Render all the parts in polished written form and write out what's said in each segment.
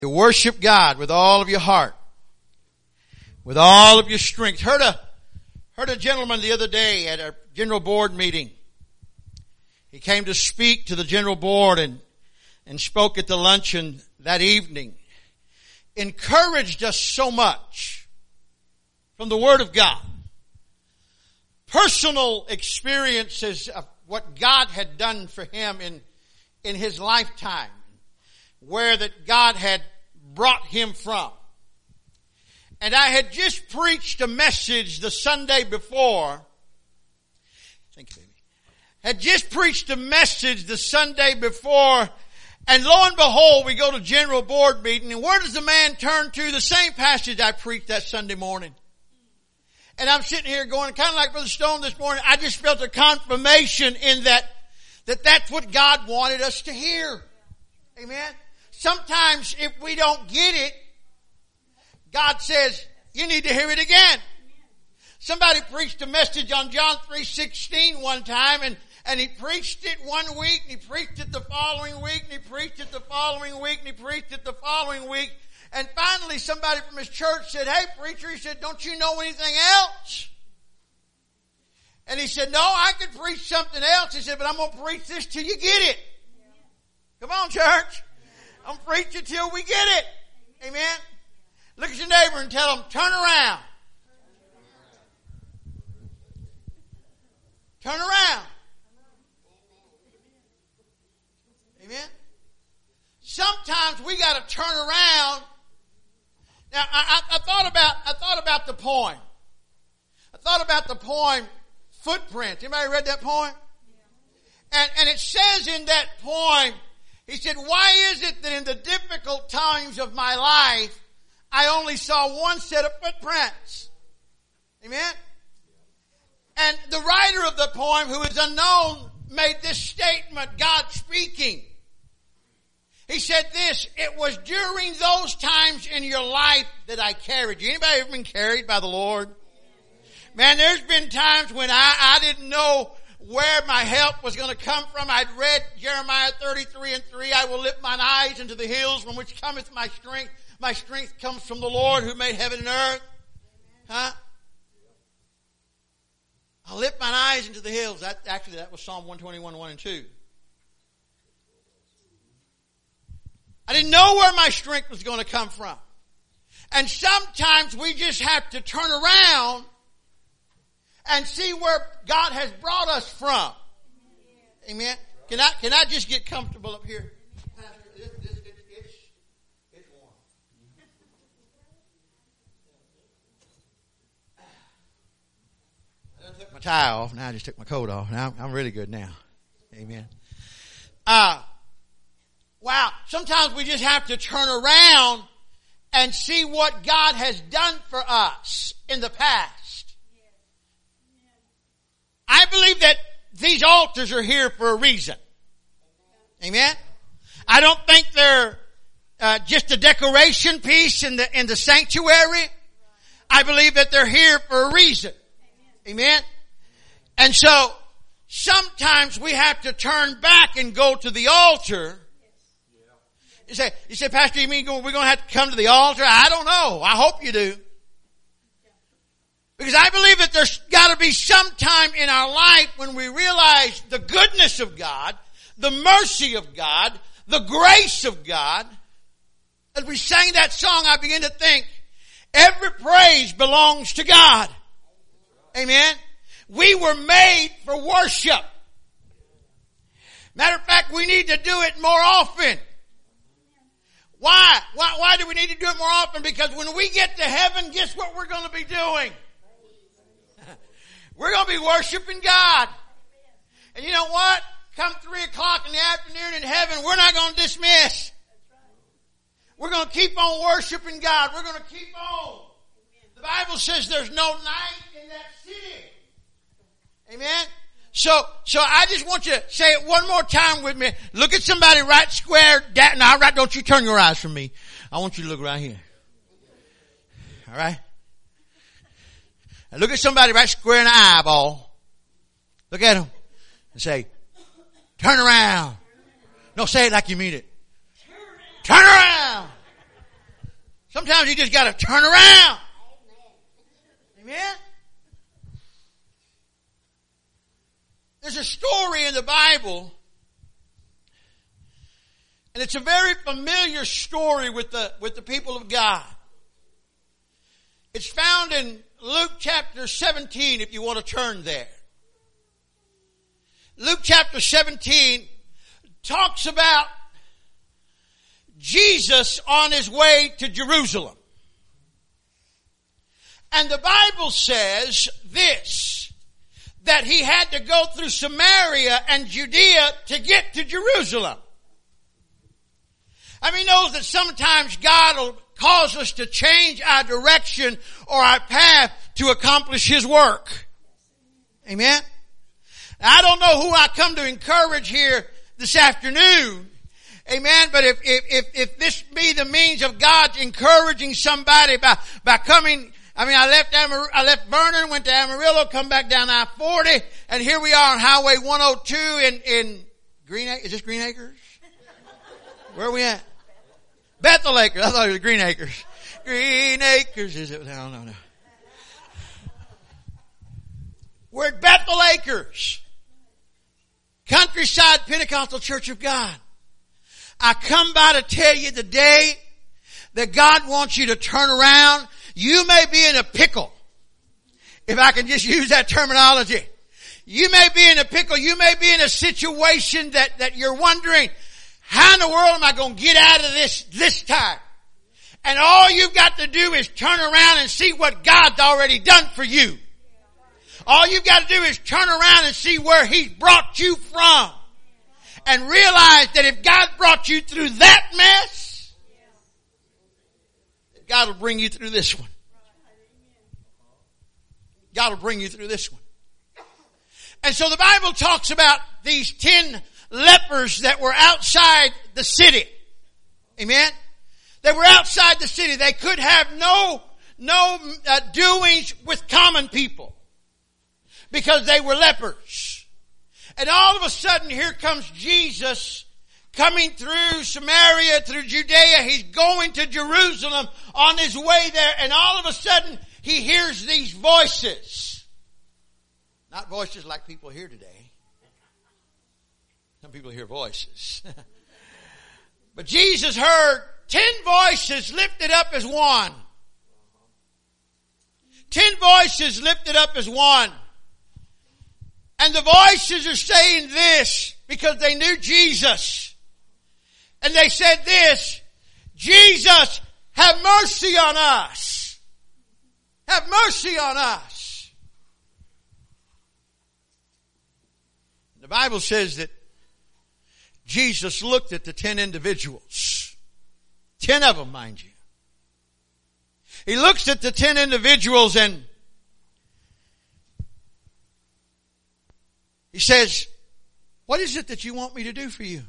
To worship God with all of your heart, with all of your strength. Heard a gentleman the other day at a general board meeting. He came to speak to the general board and spoke at the luncheon that evening. Encouraged us so much from the Word of God. Personal experiences of what God had done for him in his lifetime. Where that God had brought him from. And I had just preached a message the Sunday before. Thank you, baby. Had just preached a message the Sunday before, and lo and behold, we go to general board meeting, and where does the man turn to? The same passage I preached that Sunday morning. And I'm sitting here going, kind of like Brother Stone this morning, I just felt a confirmation in that's what God wanted us to hear. Amen. Sometimes if we don't get it, God says, you need to hear it again. Somebody preached a message on John 3:16 one time, and he preached it one week, and he preached it the following week, and he preached it the following week, and he preached it the following week. And finally somebody from his church said, hey preacher, he said, don't you know anything else? And he said, no, I could preach something else. He said, but I'm going to preach this till you get it. Come on, church. I'm preaching till we get it. Amen. Look at your neighbor and tell them, turn around. Turn around. Amen. Sometimes we got to turn around. Now, I thought about the poem. I thought about the poem Footprints. Anybody read that poem? And it says in that poem, he said, why is it that in the difficult times of my life, I only saw one set of footprints? Amen? And the writer of the poem, who is unknown, made this statement, God speaking. He said this, it was during those times in your life that I carried you. Anybody ever been carried by the Lord? Man, there's been times when I didn't know where my help was going to come from. I'd read Jeremiah 33:3. I will lift mine eyes into the hills from which cometh my strength. My strength comes from the Lord who made heaven and earth. Huh? I'll lift mine eyes into the hills. That was Psalm 121, 1 and 2. I didn't know where my strength was going to come from. And sometimes we just have to turn around and see where God has brought us from. Amen. Can I just get comfortable up here? Pastor, it's warm. I took my tie off. Now I just took my coat off. Now I'm really good now. Amen. Wow. Sometimes we just have to turn around and see what God has done for us in the past. I believe that these altars are here for a reason. Amen. I don't think they're just a decoration piece in the sanctuary. I believe that they're here for a reason. Amen. And so sometimes we have to turn back and go to the altar. You say, Pastor, you mean we're going to have to come to the altar? I don't know. I hope you do. Because I believe that there's got to be some time in our life when we realize the goodness of God, the mercy of God, the grace of God. As we sang that song, I began to think, every praise belongs to God. Amen. We were made for worship. Matter of fact, we need to do it more often. Why? Why do we need to do it more often? Because when we get to heaven, guess what we're going to be doing? We're going to be worshiping God. And you know what? Come 3 o'clock in the afternoon in heaven, we're not going to dismiss. We're going to keep on worshiping God. We're going to keep on. The Bible says there's no night in that city. Amen? So I just want you to say it one more time with me. Look at somebody right square. Now, right, don't you turn your eyes from me. I want you to look right here. All right? Now look at somebody right square in the eyeball. Look at them and say, turn around. No, say it like you mean it. Turn around. Sometimes you just got to turn around. Amen. There's a story in the Bible, and it's a very familiar story with the people of God. It's found in Luke chapter 17, if you want to turn there. Luke chapter 17 talks about Jesus on his way to Jerusalem. And the Bible says this, that he had to go through Samaria and Judea to get to Jerusalem. I mean, knows that sometimes God will cause us to change our direction or our path to accomplish his work. Amen. Now, I don't know who I come to encourage here this afternoon. Amen. But if this be the means of God encouraging somebody by coming, I left Vernon, went to Amarillo, come back down I-40, and here we are on Highway 102 in Green Acres. Is this Green Acres? Where are we at? Bethel Acres. I thought it was Green Acres. Green Acres, is it? No. We're at Bethel Acres, Countryside Pentecostal Church of God. I come by to tell you today that God wants you to turn around. You may be in a pickle, if I can just use that terminology. You may be in a pickle. You may be in a situation that you're wondering, how in the world am I going to get out of this time? And all you've got to do is turn around and see what God's already done for you. All you've got to do is turn around and see where He's brought you from. And realize that if God brought you through that mess, God will bring you through this one. God will bring you through this one. And so the Bible talks about these 10 lepers that were outside the city. Amen? They were outside the city. They could have no doings with common people because they were lepers. And all of a sudden, here comes Jesus coming through Samaria, through Judea. He's going to Jerusalem on his way there. And all of a sudden, he hears these voices. Not voices like people hear today. Some people hear voices. But Jesus heard 10 voices lifted up as one. 10 voices lifted up as one. And the voices are saying this because they knew Jesus. And they said this, Jesus, have mercy on us. Have mercy on us. The Bible says that Jesus looked at the 10 individuals. 10 of them, mind you. He looks at the 10 individuals and he says, what is it that you want me to do for you?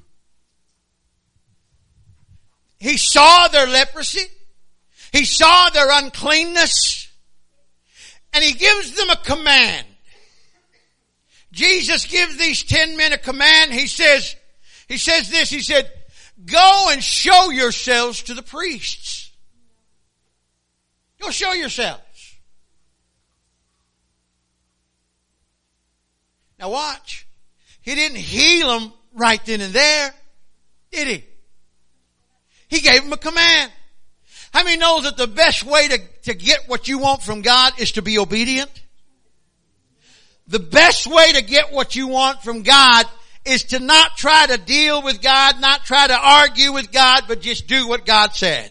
He saw their leprosy. He saw their uncleanness. And he gives them a command. Jesus gives these 10 men a command. He says this, he said, go and show yourselves to the priests. Go show yourselves. Now watch. He didn't heal them right then and there, did he? He gave them a command. How many knows that the best way to get what you want from God is to be obedient? The best way to get what you want from God is to not try to deal with God, not try to argue with God, but just do what God said.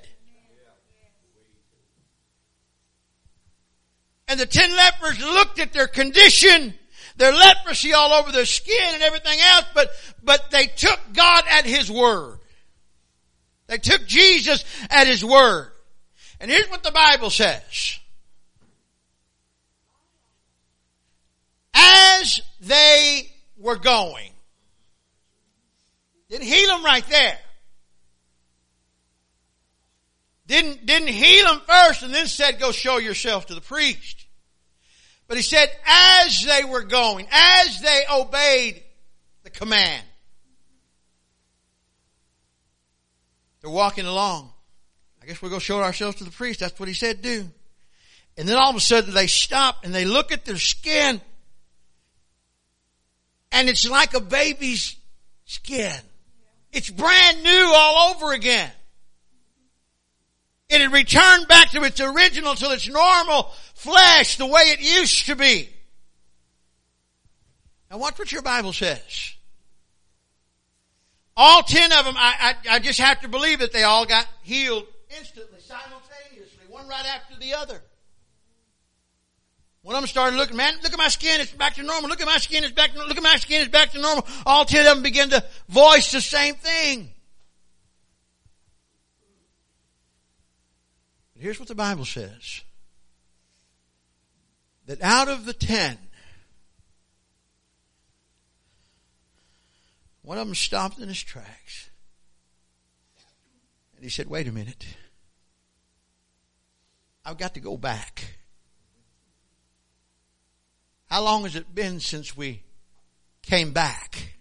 And the 10 lepers looked at their condition, their leprosy all over their skin and everything else, but they took God at His word. They took Jesus at His word. And here's what the Bible says. As they were going, didn't heal them right there. Didn't heal them first and then said, go show yourself to the priest. But he said, as they were going, as they obeyed the command, they're walking along. I guess we're going to show ourselves to the priest. That's what he said do. And then all of a sudden they stop and they look at their skin, and it's like a baby's skin. It's brand new all over again. It had returned back to its original, to its normal flesh, the way it used to be. Now watch what your Bible says. All 10 of them, I just have to believe that they all got healed instantly, simultaneously, one right after the other. One of them started looking, man, look at my skin, it's back to normal. Look at my skin, it's back to normal. Look at my skin, it's back to normal. All 10 of them began to voice the same thing. But here's what the Bible says. That out of the 10, one of them stopped in his tracks. And he said, wait a minute. I've got to go back. How long has it been since we came back?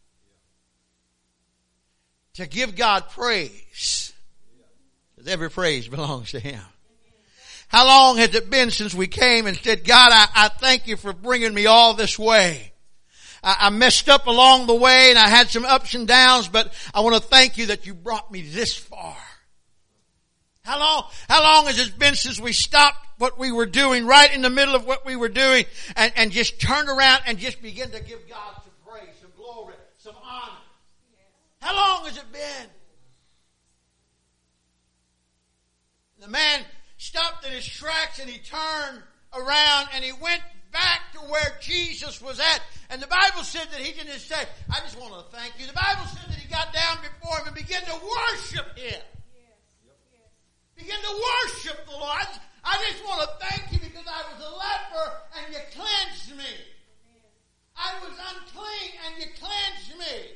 To give God praise. Because every praise belongs to Him. How long has it been since we came and said, God, I thank you for bringing me all this way. I messed up along the way and I had some ups and downs, but I want to thank you that you brought me this far. How long has it been since we stopped what we were doing right in the middle of what we were doing and just turned around and just began to give God some praise, some glory, some honor? How long has it been? The man stopped in his tracks and he turned around and he went back to where Jesus was at. And the Bible said that he didn't just say, I just want to thank you. The Bible said that he got down before him and began to worship him. Begin to worship the Lord. I just want to thank you because I was a leper and you cleansed me. I was unclean and you cleansed me.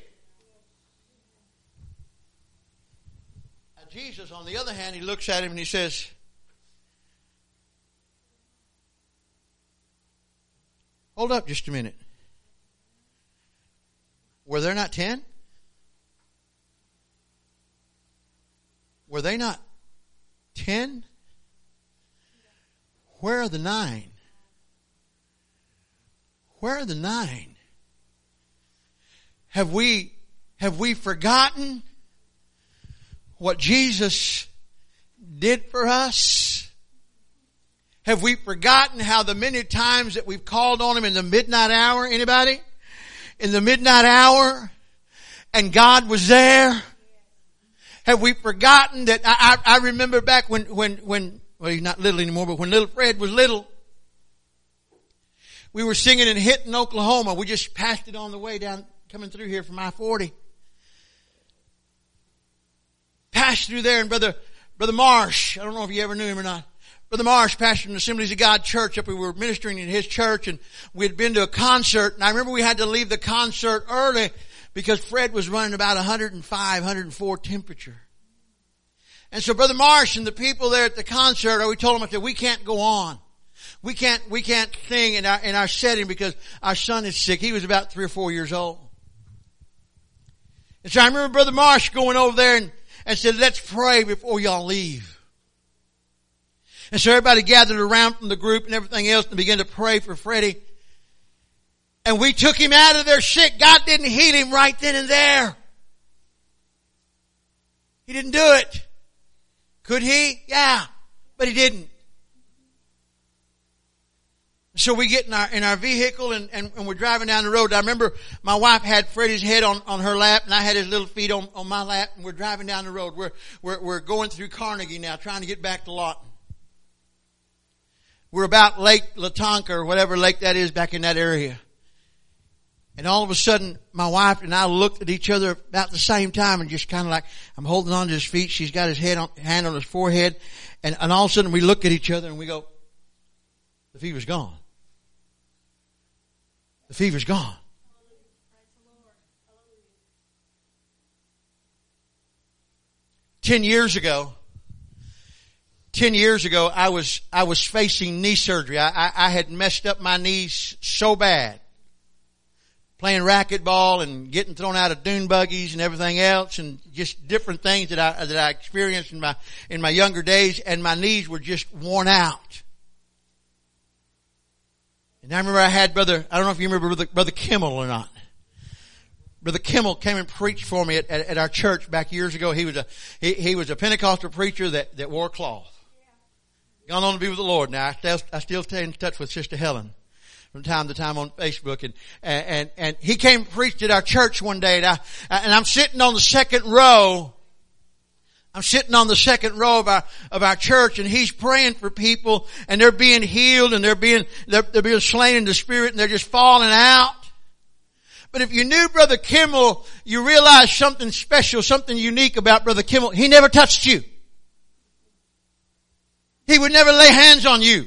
Now Jesus, on the other hand, he looks at him and he says, hold up just a minute. Were there not 10? Were they not 10? Where are the 9? Where are the 9? Have we forgotten what Jesus did for us? Have we forgotten how the many times that we've called on Him in the midnight hour? Anybody? In the midnight hour, and God was there? Have we forgotten that? I remember back when, well, he's not little anymore, but when little Fred was little, we were singing in Hinton, Oklahoma. We just passed it on the way down, coming through here from I-40. Passed through there, and Brother Marsh, I don't know if you ever knew him or not. Brother Marsh pastored an Assemblies of God church up. We were ministering in his church, and we had been to a concert, and I remember we had to leave the concert early because Fred was running about 105, 104 temperature. And so Brother Marsh and the people there at the concert, we told them, I said, we can't go on. We can't sing in our setting because our son is sick. He was about 3 or 4 years old. And so I remember Brother Marsh going over there and said, let's pray before y'all leave. And so everybody gathered around from the group and everything else and began to pray for Freddie. And we took him out of there sick. God didn't heal him right then and there. He didn't do it. Could He? Yeah. But He didn't. So we get in our vehicle and we're driving down the road. I remember my wife had Freddie's head on her lap and I had his little feet on my lap, and we're driving down the road. We're going through Carnegie now, trying to get back to Lawton. We're about Lake Latonka or whatever lake that is back in that area. And all of a sudden, my wife and I looked at each other about the same time and just kind of like, I'm holding on to his feet. She's got his hand on his forehead. And all of a sudden we look at each other and we go, the fever's gone. The fever's gone. Ten years ago, I was facing knee surgery. I had messed up my knees so bad. playing racquetball and getting thrown out of dune buggies and everything else, and just different things that I experienced in my younger days, and my knees were just worn out. And I remember I had I don't know if you remember Brother Kimmel or not. Brother Kimmel came and preached for me at our church back years ago. He was a Pentecostal preacher that wore cloth. Gone on to be with the Lord now. I still stay in touch with Sister Helen from time to time on Facebook, and he came and preached at our church one day, and I'm sitting on the second row. I'm sitting on the second row of our church, and he's praying for people, and they're being healed, and they're being slain in the Spirit, and they're just falling out. But if you knew Brother Kimmel, you realize something special, something unique about Brother Kimmel. He never touched you. He would never lay hands on you.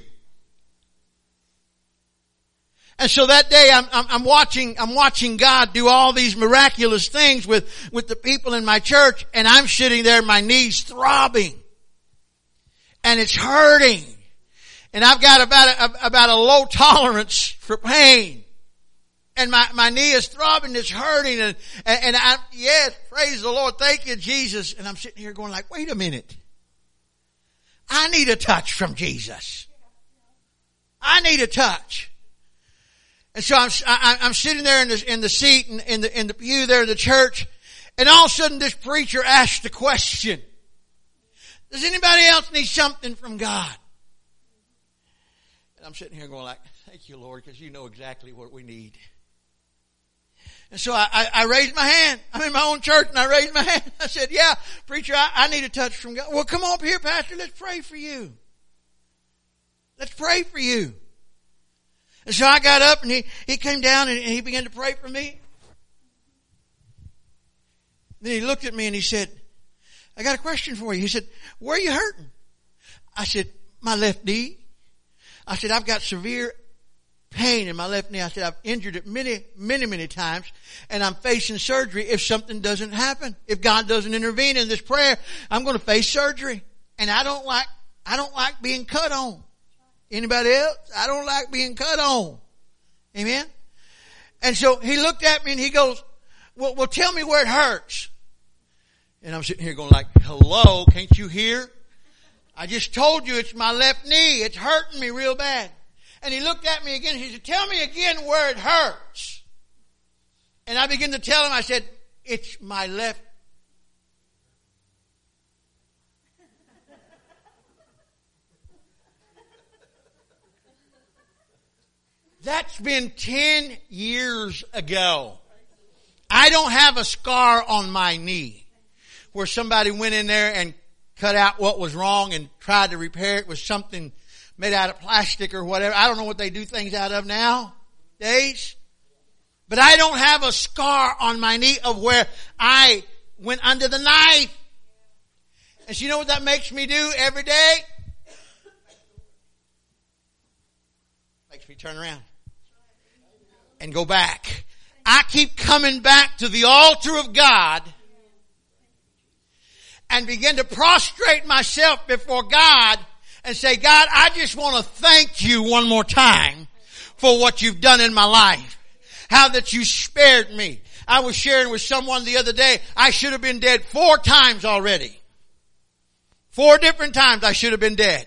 And so that day I'm watching God do all these miraculous things with the people in my church, and I'm sitting there, my knees throbbing. And it's hurting. And I've got about a low tolerance for pain. And my knee is throbbing, it's hurting, and yes, praise the Lord, thank you, Jesus. And I'm sitting here going like, wait a minute. I need a touch from Jesus. I need a touch. And so I'm sitting there in the seat in the pew there in the church, and all of a sudden this preacher asked the question, does anybody else need something from God? And I'm sitting here going like, thank you, Lord, because you know exactly what we need. And so I raised my hand. I'm in my own church, and I raised my hand. I said, yeah, preacher, I need a touch from God. Well, come up here, Pastor. Let's pray for you. Let's pray for you. And so I got up, and he came down, and he began to pray for me. Then he looked at me, and he said, I got a question for you. He said, where are you hurting? I said, my left knee. I said, I've got severe pain in my left knee. I said, I've injured it many times, and I'm facing surgery if something doesn't happen. If God doesn't intervene in this prayer, I'm going to face surgery. And I don't like being cut on. Anybody else? I don't like being cut on. Amen? And so he looked at me and he goes, well, tell me where it hurts. And I'm sitting here going like, hello, can't you hear? I just told you it's my left knee. It's hurting me real bad. And he looked at me again. He said, tell me again where it hurts. And I began to tell him, I said, it's my left. That's been 10 years ago. I don't have a scar on my knee where somebody went in there and cut out what was wrong and tried to repair it with something made out of plastic or whatever. I don't know what they do things out of nowadays. But I don't have a scar on my knee of where I went under the knife. And so you know what that makes me do every day? Makes me turn around and go back. I keep coming back to the altar of God and begin to prostrate myself before God and say, God, I just want to thank you one more time for what you've done in my life. How that you spared me. I was sharing with someone the other day, I should have been dead 4 times already. 4 different times I should have been dead.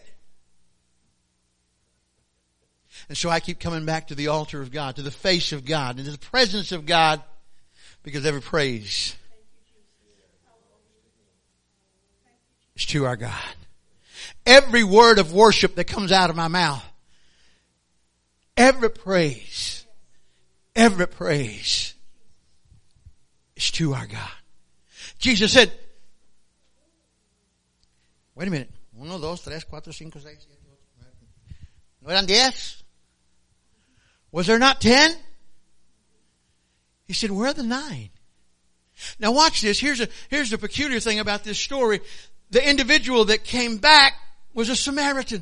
And so I keep coming back to the altar of God, to the face of God, and to the presence of God, because every praise is to our God. Every word of worship that comes out of my mouth, every praise is to our God. Jesus said, wait a minute. 1, 2, 3, 4, 5, 6, 7, 8. ¿No eran 10? Was there not 10? He said, where are the 9? Now watch this. Here's the peculiar thing about this story. The individual that came back was a Samaritan.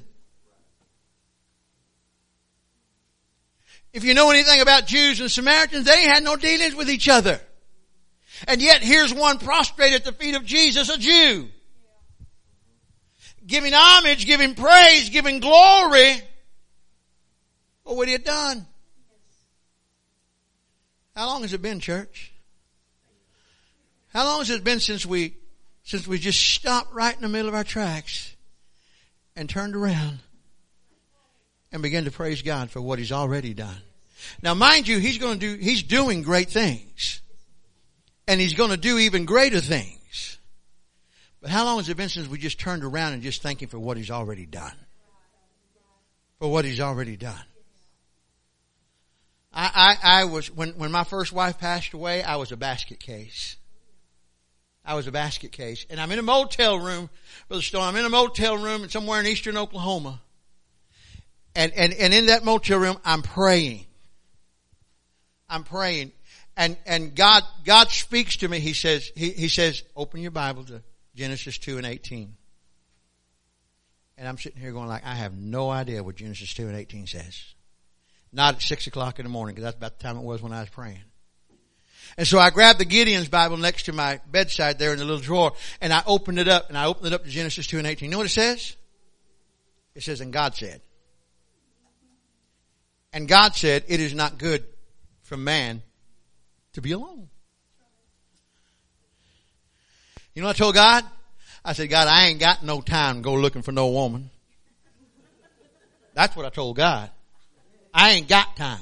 If you know anything about Jews and Samaritans, they had no dealings with each other. And yet here's one prostrate at the feet of Jesus, a Jew. Giving homage, giving praise, giving glory for what he had done. How long has it been, church? How long has it been since we just stopped right in the middle of our tracks and turned around and began to praise God for what He's already done? Now, mind you, He's doing great things. And He's going to do even greater things. But how long has it been since we just turned around and just thank Him for what He's already done? For what He's already done. I was, when my first wife passed away, I was a basket case. I was a basket case. And I'm in a motel room, Brother Stone, I'm in a motel room somewhere in eastern Oklahoma. And in that motel room, I'm praying. I'm praying. And God speaks to me. He says, open your Bible to Genesis 2:18. And I'm sitting here going like, I have no idea what Genesis 2:18 says. Not at 6 o'clock in the morning, because that's about the time it was when I was praying. And so I grabbed the Gideon's Bible next to my bedside there in the little drawer, and I opened it up, to Genesis 2:18. You know what it says? It says, and God said. And God said, it is not good for man to be alone. You know what I told God? I said, God, I ain't got no time to go looking for no woman. That's what I told God. I ain't got time.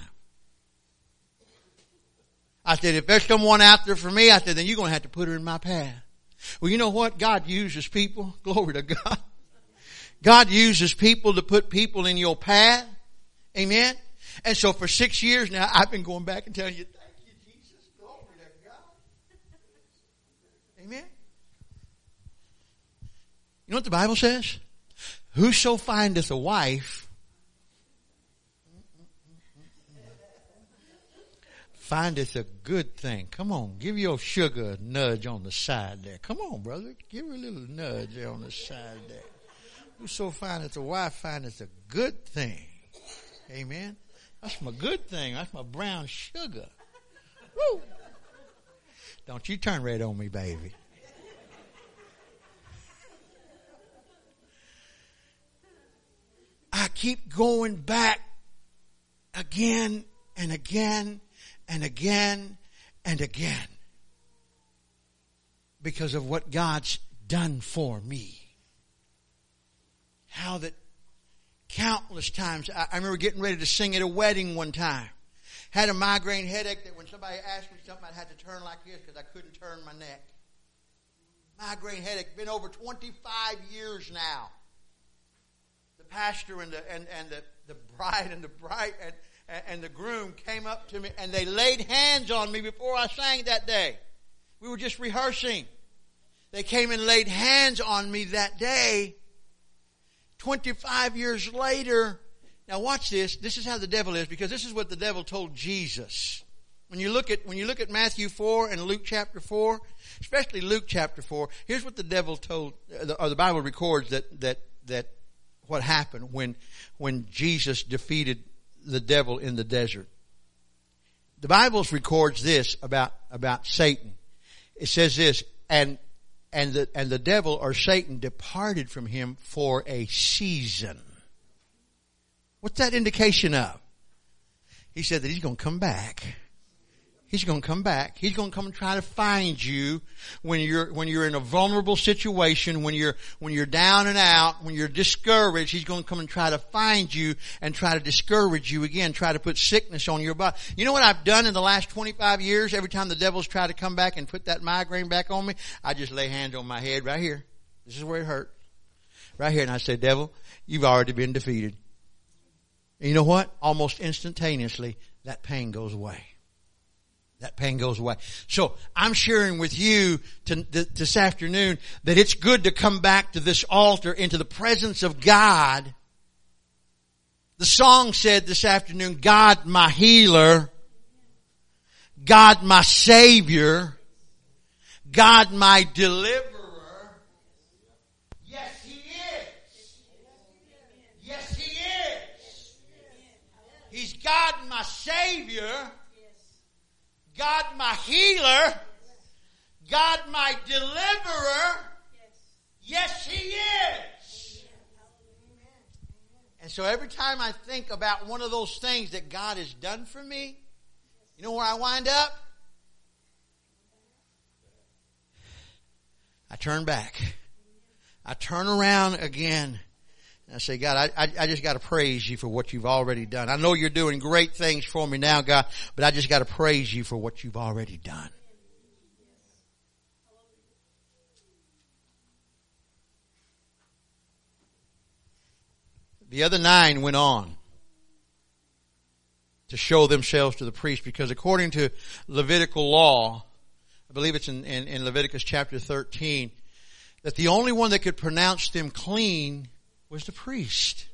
I said, if there's someone out there for me, I said, then you're going to have to put her in my path. Well, you know what? God uses people. Glory to God. God uses people to put people in your path. Amen. And so for 6 years now, I've been going back and telling you, thank you, Jesus. Glory to God. Amen. You know what the Bible says? Whoso findeth a wife findeth a good thing. Come on, give your sugar a nudge on the side there. Come on, brother. Give her a little nudge there on the side there. Whoso findeth a wife findeth a good thing. Amen. That's my good thing. That's my brown sugar. Woo! Don't you turn red on me, baby. I keep going back again and again and again and again because of what God's done for me. How that countless times, I remember getting ready to sing at a wedding one time. Had a migraine headache that when somebody asked me something, I'd have to turn like this because I couldn't turn my neck. Migraine headache, been over 25 years now. The pastor and the bride and the groom came up to me and they laid hands on me before I sang that day. We were just rehearsing. They came and laid hands on me that day. 25 years later. Now watch this. This is how the devil is, because this is what the devil told Jesus. When you look at Matthew 4 and Luke chapter 4, especially Luke chapter 4, here's what the devil told, or the Bible records that what happened when Jesus defeated the devil in the desert. The Bible records this about Satan. It says this, and the devil or Satan departed from him for a season. What's that indication of? He said that he's going to come back. He's going to come back. He's going to come and try to find you when you're in a vulnerable situation, when you're down and out, when you're discouraged. He's going to come and try to find you and try to discourage you again, try to put sickness on your body. You know what I've done in the last 25 years? Every time the devil's tried to come back and put that migraine back on me, I just lay hands on my head right here. This is where it hurt. Right here. And I say, devil, you've already been defeated. And you know what? Almost instantaneously, that pain goes away. That pain goes away. So I'm sharing with you this afternoon that it's good to come back to this altar, into the presence of God. The song said this afternoon, God my healer, God my savior, God my deliverer. Yes, He is. Yes, He is. He's God my savior, God my healer, God my deliverer. Yes, He is. And so every time I think about one of those things that God has done for me, You know where I wind up? I turn back. I turn around again. And I say, God, I just got to praise you for what you've already done. I know you're doing great things for me now, God, but I just got to praise you for what you've already done. The other 9 went on to show themselves to the priest, because according to Levitical law, I believe it's in Leviticus chapter 13, that the only one that could pronounce them clean was the priest.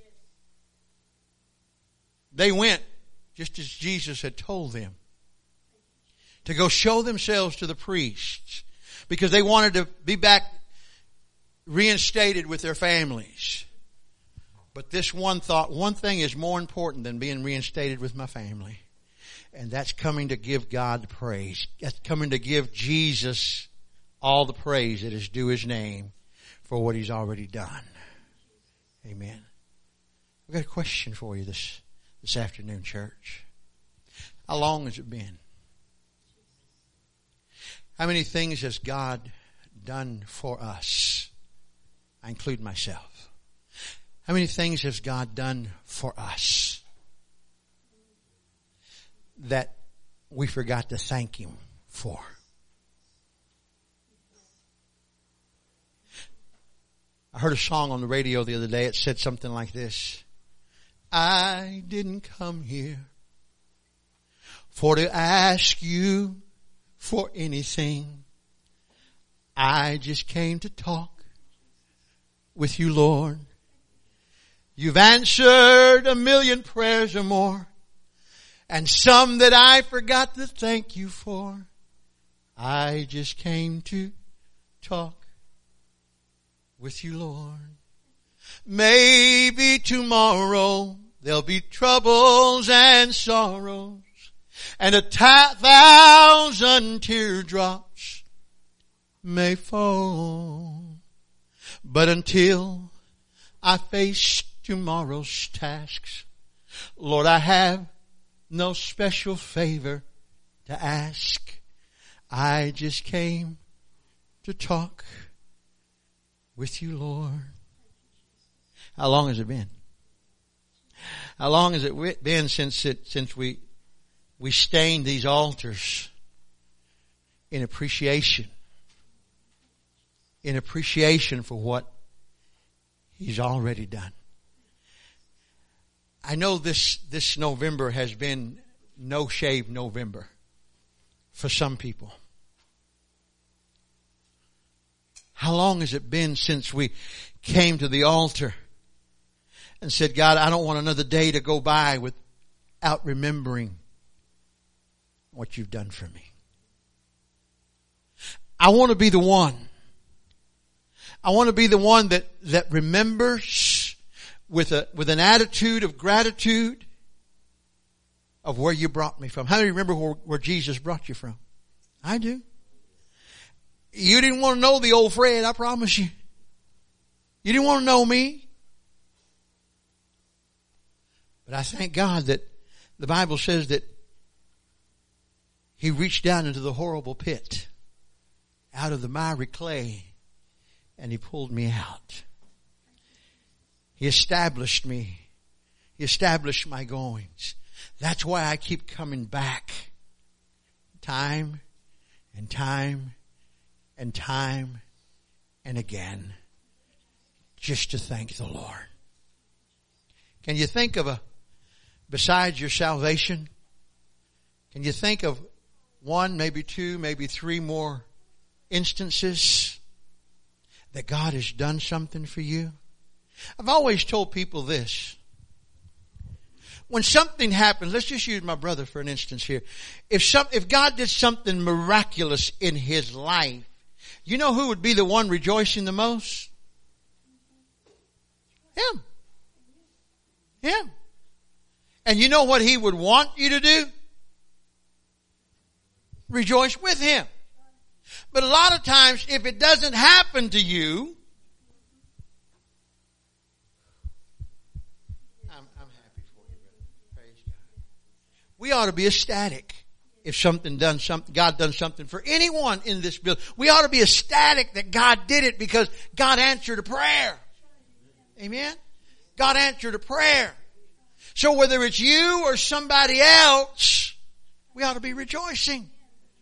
They went just as Jesus had told them to go show themselves to the priests, because they wanted to be back reinstated with their families. But this one thought, one thing is more important than being reinstated with my family. And that's coming to give God the praise. That's coming to give Jesus all the praise that is due his name for what he's already done. Amen. I've got a question for you this afternoon, church. How long has it been? How many things has God done for us? I include myself. How many things has God done for us that we forgot to thank him for? I heard a song on the radio the other day. It said something like this. I didn't come here for to ask you for anything. I just came to talk with you, Lord. You've answered 1,000,000 prayers or more, and some that I forgot to thank you for. I just came to talk with you, Lord. Maybe tomorrow there'll be troubles and sorrows, and 1,000 teardrops may fall. But until I face tomorrow's tasks, Lord, I have no special favor to ask. I just came to talk with you, Lord. How long has it been? How long has it been since we stained these altars in appreciation for what he's already done? I know this November has been No Shave November for some people. How long has it been since we came to the altar and said, God, I don't want another day to go by without remembering what you've done for me. I want to be the one. I want to be the one that remembers with an attitude of gratitude of where you brought me from. How many remember where Jesus brought you from? I do. You didn't want to know the old Fred, I promise you. You didn't want to know me. But I thank God that the Bible says that he reached down into the horrible pit, out of the miry clay, and he pulled me out. He established me. He established my goings. That's why I keep coming back time and time and time and again, just to thank the Lord. Can you think of besides your salvation, can you think of one, maybe two, maybe three more instances that God has done something for you? I've always told people this. When something happens, let's just use my brother for an instance here. If God did something miraculous in his life, you know who would be the one rejoicing the most? Him. Him. And you know what he would want you to do? Rejoice with him. But a lot of times, if it doesn't happen to you, I'm happy for you, brother. Praise God. We ought to be ecstatic if God done something for anyone in this building. We ought to be ecstatic that God did it because God answered a prayer. Amen? God answered a prayer. So whether it's you or somebody else, we ought to be rejoicing.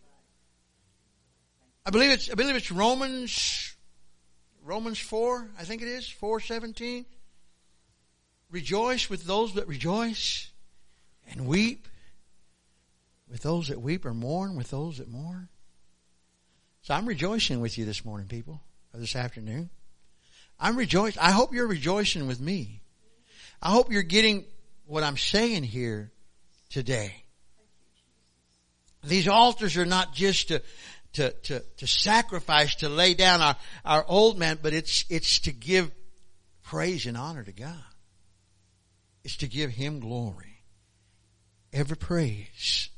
I believe it's Romans 4, I think it is, 4:17. Rejoice with those that rejoice, and weep with those that weep, or mourn with those that mourn. So I'm rejoicing with you this morning, people, or this afternoon. I'm rejoicing. I hope you're rejoicing with me. I hope you're getting what I'm saying here today. These altars are not just to sacrifice, to lay down our old man, but it's to give praise and honor to God. It's to give Him glory. Every praise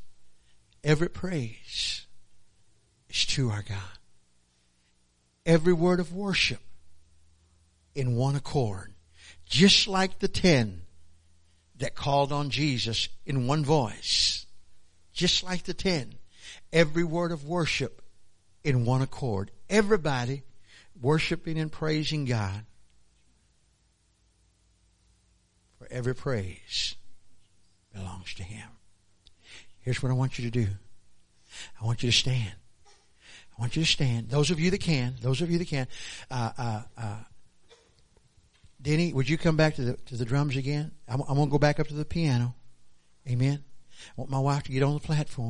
is to our God. Every word of worship in one accord. Just like the 10 that called on Jesus in one voice. Just like the 10. Every word of worship in one accord. Everybody worshiping and praising God. For every praise belongs to Him. Here's what I want you to do. I want you to stand. I want you to stand. Those of you that can. Denny, would you come back to the drums again? I'm going to go back up to the piano. Amen. I want my wife to get on the platform.